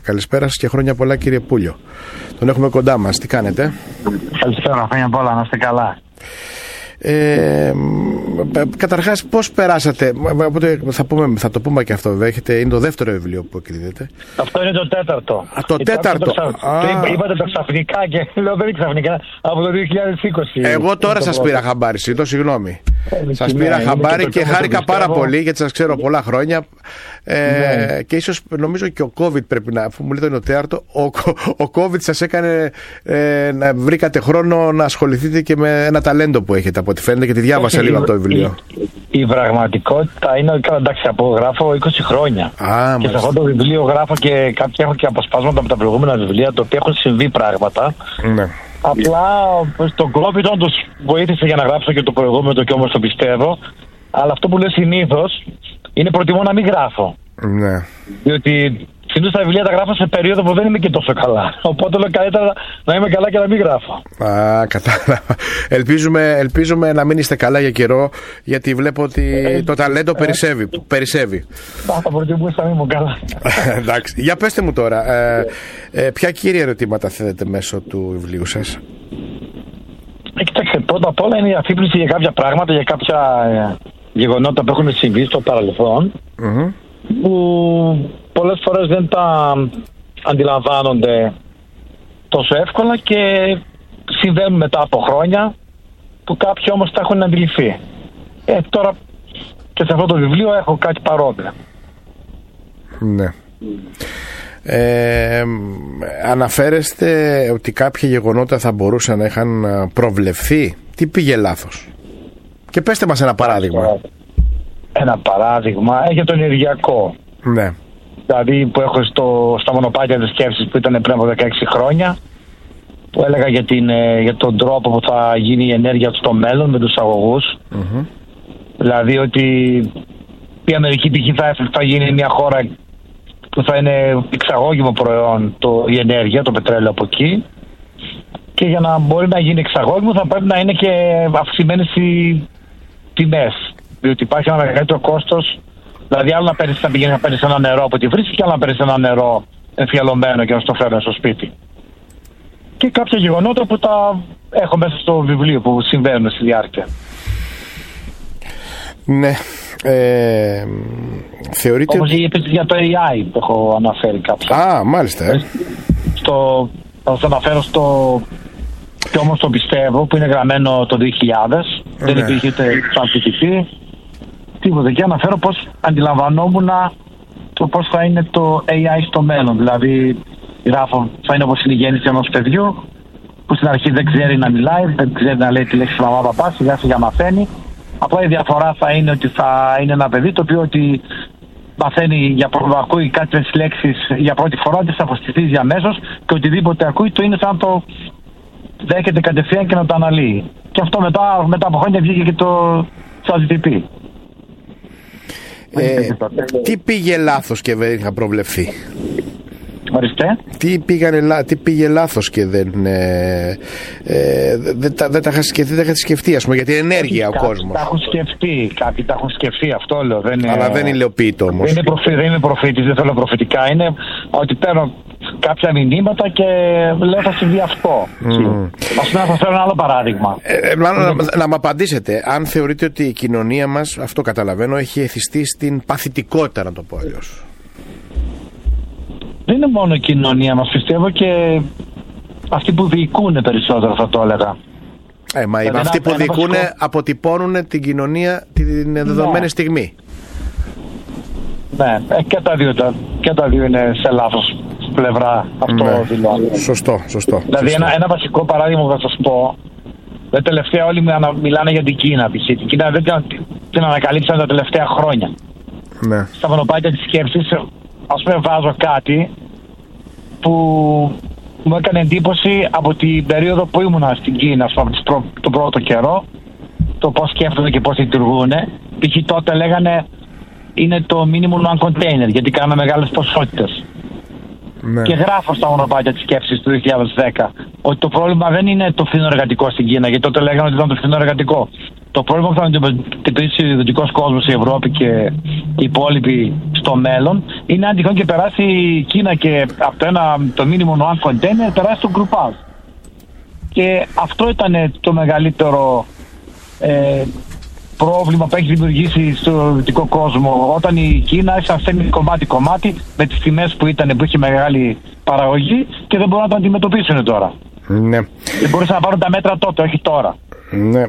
Καλησπέρα σας και χρόνια πολλά, κύριε Πούλιο. Τον έχουμε κοντά μας. Τι κάνετε? Καλησπέρα, χρόνια πολλά, να είστε καλά. Καταρχάς, πώς περάσατε? Θα το πούμε και αυτό, βέβαια. Είναι το δεύτερο βιβλίο που εκδίδεται. Αυτό είναι το τέταρτο. Το τέταρτο. Είπατε το ξαφνικά και λέω δεν είναι ξαφνικά, από το 2020. Εγώ τώρα σας πήρα χαμπάρι, συγγνώμη. Σας πήρα χαμπάρι και χάρηκα πάρα πολύ, γιατί σας ξέρω πολλά χρόνια. Και ίσως νομίζω και ο COVID πρέπει να, αφού μου λέτε το τέταρτο, ο COVID σας έκανε να βρήκατε χρόνο να ασχοληθείτε και με ένα ταλέντο που έχετε, από ό,τι φαίνεται, και τη διάβασα λίγο από το βιβλίο. Η πραγματικότητα είναι, εντάξει, γράφω 20 χρόνια. Και σε αυτό το βιβλίο γράφω και κάποια έχω και αποσπάσματα από τα προηγούμενα βιβλία, τα οποία έχουν συμβεί πράγματα. Ναι. Απλά το COVID όντως βοήθησε για να γράψω και το προηγούμενο, και όμως το πιστεύω. Αλλά αυτό που λέω συνήθως είναι προτιμώ να μην γράφω. Ναι. Διότι συνήθως τα βιβλία τα γράφω σε περίοδο που δεν είμαι και τόσο καλά. Οπότε λέω καλύτερα να είμαι καλά και να μην γράφω. Κατάλαβα. Ελπίζουμε να μην είστε καλά για καιρό, γιατί βλέπω ότι το ταλέντο περισσεύει. Θα προτιμούσα να μην είμαι καλά. Εντάξει. Για πέστε μου τώρα, ποια κύρια ερωτήματα θέτετε μέσω του βιβλίου σας? Κοιτάξτε, πρώτα απ' όλα είναι η αφύπνιση για κάποια πράγματα, για κάποια γεγονότα που έχουν συμβεί στο παρελθόν, που πολλές φορές δεν τα αντιλαμβάνονται τόσο εύκολα και συμβαίνουν μετά από χρόνια, που κάποιοι όμως τα έχουν αντιληφθεί. Τώρα και σε αυτό το βιβλίο έχω κάτι παρόμοιο. Ναι. Αναφέρεστε ότι κάποια γεγονότα θα μπορούσαν να είχαν προβλεφθεί. Τι πήγε λάθος? Και πέστε μας ένα παράδειγμα. Ένα παράδειγμα για το ενεργειακό. Ναι. Δηλαδή που έχω στα μονοπάτια της σκέψης που ήταν πριν από 16 χρόνια, που έλεγα για τον τρόπο που θα γίνει η ενέργεια στο μέλλον με τους αγωγούς. Δηλαδή ότι η Αμερική π.χ. θα γίνει μια χώρα που θα είναι εξαγώγημο προϊόν η ενέργεια, το πετρέλαιο από εκεί, και για να μπορεί να γίνει εξαγώγημο θα πρέπει να είναι και αυξημένες οι τιμές, διότι υπάρχει ένα μεγαλύτερο κόστος. Δηλαδή άλλο να πηγαίνει να παίρνεις ένα νερό από τη βρύση, και άλλο να παίρνεις ένα νερό εμφιαλωμένο και να στο φέρνεις στο σπίτι. Και κάποια γεγονότα που τα έχω μέσα στο βιβλίο που συμβαίνουν στη διάρκεια. Ναι. Θεωρείτε... Όπως επίσης για το AI που έχω αναφέρει κάποια. Μάλιστα. Θα σας αναφέρω και όμως το πιστεύω, που είναι γραμμένο το 2000. Δεν υπήρχε ούτε ChatGPT, τίποτα. Και αναφέρω πώς αντιλαμβανόμουν το πώς θα είναι το AI στο μέλλον. Δηλαδή γράφω, θα είναι όπως είναι η γέννηση ενός παιδιού, που στην αρχή δεν ξέρει να μιλάει, δεν ξέρει να λέει τη λέξη μαμά παπά, σιγά σιγά μαθαίνει. Απλά η διαφορά θα είναι ότι θα είναι ένα παιδί το οποίο ότι μαθαίνει, ακούει κάποιες λέξεις για πρώτη φορά, τις αποστηθίζει αμέσως, και οτιδήποτε ακούει το είναι σαν το δέχεται κατευθείαν και να το αναλύει. Και αυτό μετά από χρόνια βγήκε και το ChatGPT. Τι πήγε λάθος και δεν είχα προβλεφθεί? Ορίστε. Τι πήγε λάθος και δεν τα είχα σκεφτεί, ας πούμε, γιατί ενέργεια ο κόσμος. Κάποιοι τα έχουν σκεφτεί, αυτό λέω. Αλλά δεν υλοποιείται όμως. Δεν είμαι προφήτης, δεν θέλω προφητικά. Είναι ότι παίρνω κάποια μηνύματα και λέω θα συμβεί αυτό. Ας πούμε, να σας φέρω ένα άλλο παράδειγμα. Να μου απαντήσετε, αν θεωρείτε ότι η κοινωνία μας, αυτό καταλαβαίνω, έχει εθιστεί στην παθητικότητα, να το πω αλλιώς. Δεν είναι μόνο η κοινωνία μας, πιστεύω, και αυτοί που διοικούν περισσότερο, θα το έλεγα. Αυτοί που διοικούν αποτυπώνουν την κοινωνία την δεδομένη στιγμή. Ναι, και τα δύο είναι σε λάθος πλευρά, αυτό δηλώνω. Σωστό. Δηλαδή ένα βασικό παράδειγμα που θα σας πω, τελευταία όλοι μιλάνε για την Κίνα. Την Κίνα δεν την ανακαλύψαν τα τελευταία χρόνια. Ναι. Στα μονοπάτια της σκέψης, ας πούμε, βάζω κάτι που μου έκανε εντύπωση από την περίοδο που ήμουνα στην Κίνα, από τον πρώτο καιρό, το πώς σκέφτονται και πώς λειτουργούν. Π.χ. τότε λέγανε είναι το minimum one container, γιατί κάναμε μεγάλες ποσότητες. Ναι. Και γράφω στα μονοπάτια της σκέψης του 2010 ότι το πρόβλημα δεν είναι το φθηνό εργατικό στην Κίνα, γιατί τότε λέγανε ότι ήταν το φθηνό εργατικό. Το πρόβλημα που θα αντιμετωπίσει ο ιδιωτικός κόσμος, η Ευρώπη και οι υπόλοιποι στο μέλλον είναι αν τυχόν και περάσει η Κίνα και από το minimum one container περάσει το γκρουπάζ. Και αυτό ήταν το μεγαλύτερο πρόβλημα που έχει δημιουργήσει στο δυτικό κόσμο. Όταν η Κίνα άρχισε να στέλνει κομμάτι-κομμάτι με τις τιμές που είχε μεγάλη παραγωγή και δεν μπορούν να το αντιμετωπίσουν τώρα. Ναι. Δεν μπορούσαν να πάρουν τα μέτρα τότε, όχι τώρα. Ναι.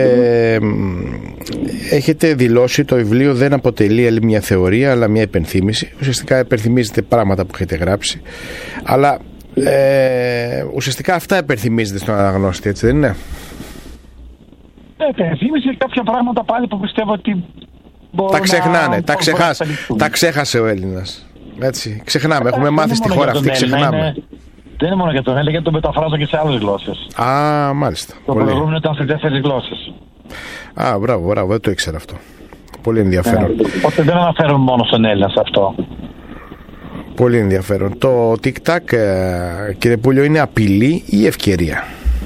Έχετε δηλώσει το βιβλίο δεν αποτελεί μια θεωρία αλλά μια υπενθύμηση. Ουσιαστικά υπενθυμίζετε πράγματα που έχετε γράψει, αλλά ουσιαστικά αυτά υπενθυμίζετε στον αναγνώστη, έτσι δεν είναι? Υπενθύμηση κάποια πράγματα πάλι που πιστεύω ότι μπορούν τα ξεχνάνε, τα ξέχασε ο Έλληνας. Έτσι, ξεχνάμε, έχουμε μάθει στη χώρα αυτή, ξεχνάμε. Δεν είναι μόνο για τον Έλληνα, γιατί το μεταφράζω και σε άλλες γλώσσες. Α, μάλιστα. Το προηγούμενο ήταν σε 4 γλώσσες. Α, μπράβο, δεν το ήξερα αυτό. Πολύ ενδιαφέρον. Οπότε δεν αναφέρομαι μόνο στον Έλληνα σε αυτό. Πολύ ενδιαφέρον. Το TikTok, κύριε Πούλιο, είναι απειλή ή ευκαιρία?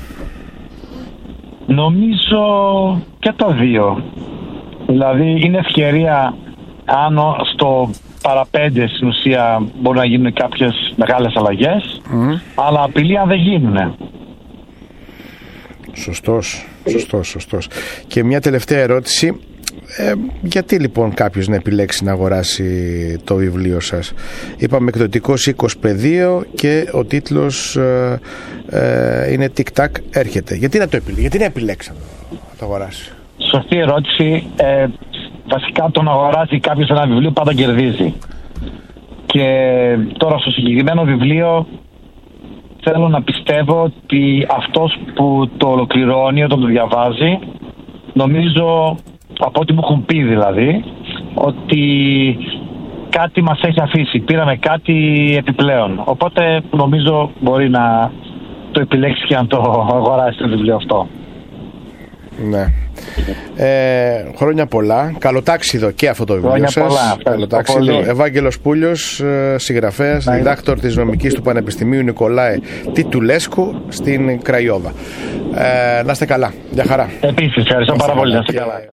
Νομίζω και το δύο. Δηλαδή είναι ευκαιρία αν στο παραπέντε στην ουσία μπορούν να γίνουν κάποιες μεγάλες αλλαγές, αλλά απειλή αν δεν γίνουν. Σωστός. Και μια τελευταία ερώτηση. Γιατί λοιπόν κάποιος να επιλέξει να αγοράσει το βιβλίο σας? Είπαμε εκδοτικός οίκος Πεδίο και ο τίτλος είναι TikTok έρχεται. Γιατί να το επιλέξει, γιατί να επιλέξει να το αγοράσει? Σωστή ερώτηση. Βασικά το να αγοράσει κάποιος ένα βιβλίο πάντα κερδίζει. Και τώρα στο συγκεκριμένο βιβλίο θέλω να πιστεύω ότι αυτός που το ολοκληρώνει όταν το διαβάζει, νομίζω από ό,τι μου έχουν πει δηλαδή, ότι κάτι μας έχει αφήσει, πήραμε κάτι επιπλέον. Οπότε νομίζω μπορεί να το επιλέξει και να το αγοράσει το βιβλίο αυτό. Ναι. Χρόνια πολλά. Καλοτάξιδο και αυτό το βιβλίο σας. Καλοτάξιδο. Ευάγγελος Πούλιος, συγγραφέας, διδάκτορ της νομικής του Πανεπιστημίου Νικολάη Τιτουλέσκου στην Κραϊόβα. Να είστε καλά. Γεια χαρά. Επίσης, ευχαριστώ πάρα πολύ. Να είστε καλά.